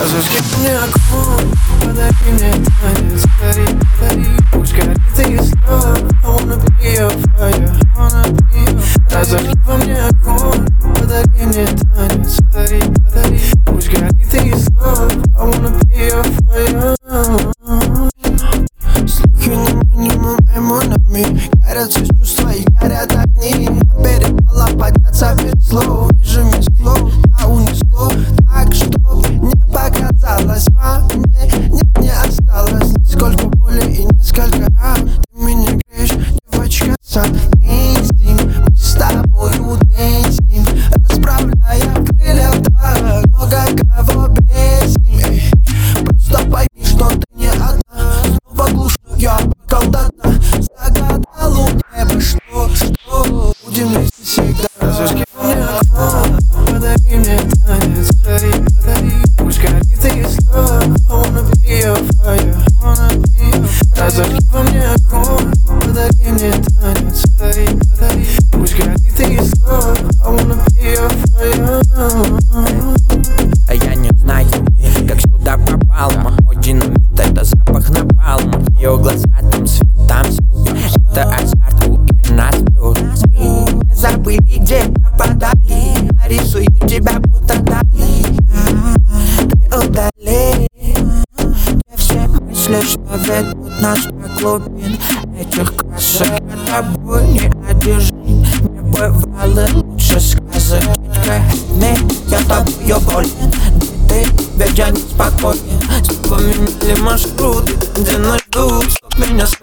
Зажги мне огонь, подари мне танец, подари, подари. Пусть горит и слов, I wanna be your fire, I wanna be your fire. Зажги во мне огонь, подари мне танец, подари, подари. Пусть горит и слов, I wanna be your fire. Слухи на минимум, эмонами. Горят все чувства и горят огни. Перестала подняться без слов. Вижу без слов, а унесло. Так, чтоб не показалось во мне. Нет, не осталось нисколько боли и несколько ран. Ты меня греешь, девочка, сам инстинкт. Мы с тобою деньстим, расправляя крылья так. Много кого бесим, эй. Просто пойми, что ты не одна. Снова глушу я бокал до дна. Загадал у неба, что будем вместе всегда. Зажги мне огонь, подари мне танец, подари, подари. Пусть горит и слов, I wanna be your fire, I wanna be your fire. Зажги во мне огонь, подари мне танец, подари, подари. Пусть горит и слов, I wanna be your fire. А я не знаю, как сюда попал. Мой динамит — это запах напалма. Ее глаза там свет, там все. Это азарт, и нас плюс. Мы не забыли, где пропадали. Нарисую тебя будто дали. Ты удали. Где все мысли, что ведут нас по глубин этих красок. Я тобой не одержим. Не бывало лучше сказок. Я тобою болен. Ты, ведь я неспокоен. Вспоминали маршруты, где нас ждут. Чтоб меня